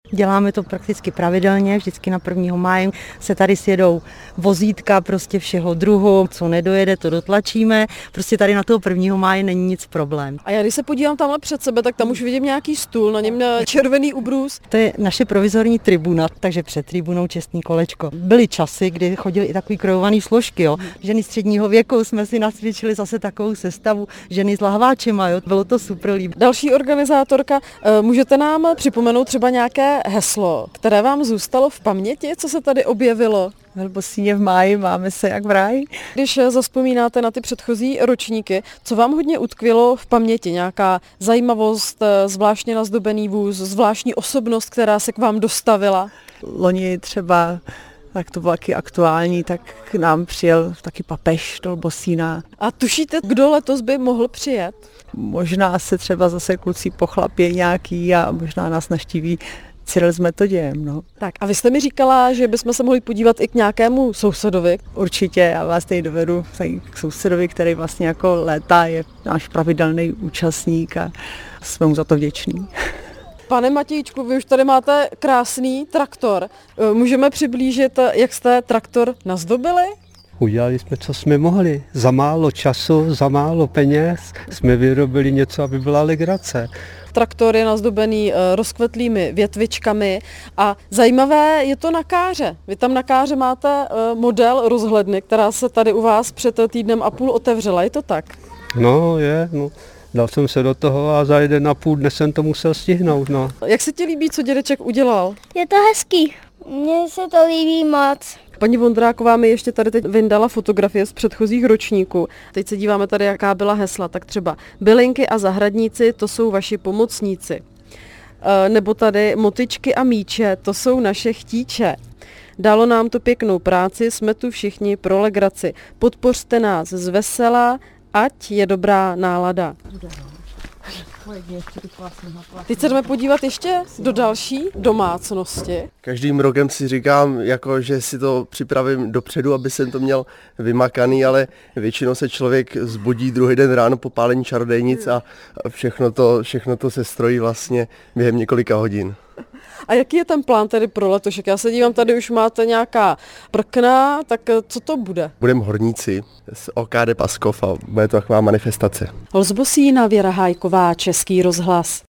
Děláme to prakticky pravidelně, vždycky na 1. máje se tady sjedou vozítka prostě všeho druhu, co nedojede, to dotlačíme, prostě tady na toho 1. máje není nic problém. A já když se podívám tamhle před sebe, tak tam už vidím nějaký stůl, na něm červený ubrus. To je naše provizorní tribuna, takže před tribunou čestný kolečko. Byly časy, kdy chodily i takový krojovaný složky, jo. Ženy středního věku jsme si nacvičili zase takovou sestavu, ženy s lahváčema, jo. Bylo to super líbí. Další organizátorka, můžete nám připomenout třeba nějaké heslo, které vám zůstalo v paměti, co se tady objevilo? Velbosíně v máji, máme se jak v ráji. Když zavzpomínáte na ty předchozí ročníky, co vám hodně utkvělo v paměti? Nějaká zajímavost, zvláštně nazdobený vůz, zvláštní osobnost, která se k vám dostavila? Loni třeba, tak to bylo taky aktuální, tak k nám přijel taky papež do Lbosína. A tušíte, kdo letos by mohl přijet? Možná se třeba zase kluci pochlapě nějaký a možná nás navštíví Cyril s Metodějem. No. Tak a vy jste mi říkala, že bychom se mohli podívat i k nějakému sousedovi. Určitě, já vás tady dovedu k sousedovi, který vlastně jako léta je náš pravidelný účastník a jsme mu za to vděční. Pane Matějčku, vy už tady máte krásný traktor. Můžeme přiblížit, jak jste traktor nazdobili? Udělali jsme, co jsme mohli. Za málo času, za málo peněz jsme vyrobili něco, aby byla legrace. Traktor je nazdobený rozkvetlými větvičkami a zajímavé je to na káře. Vy tam na káře máte model rozhledny, která se tady u vás před 1,5 týdnem otevřela. Je to tak? No je, no. Dal jsem se do toho a za 1,5 dne jsem to musel stihnout. No. Jak se ti líbí, co dědeček udělal? Je to hezký. Mně se to líbí moc. Paní Vondráková mi ještě tady teď vyndala fotografie z předchozích ročníků. Teď se díváme tady, jaká byla hesla. Tak třeba bylinky a zahradníci, to jsou vaši pomocníci. Nebo tady motyčky a míče, to jsou naše chtíče. Dalo nám to pěknou práci, jsme tu všichni pro legraci. Podpořte nás z vesela, ať je dobrá nálada. Teď se jdeme podívat ještě do další domácnosti. Každým rokem si říkám, jako, že si to připravím dopředu, aby jsem to měl vymakaný, ale většinou se člověk zbudí druhý den ráno po pálení čarodějnic a všechno to se strojí vlastně během několika hodin. A jaký je ten plán tedy pro letošek? Já se dívám, tady už máte nějaká prkna, tak co to bude? Budeme horníci z OKD Paskov a bude to taková manifestace. Lzbosína, Věra Hájková, Český rozhlas.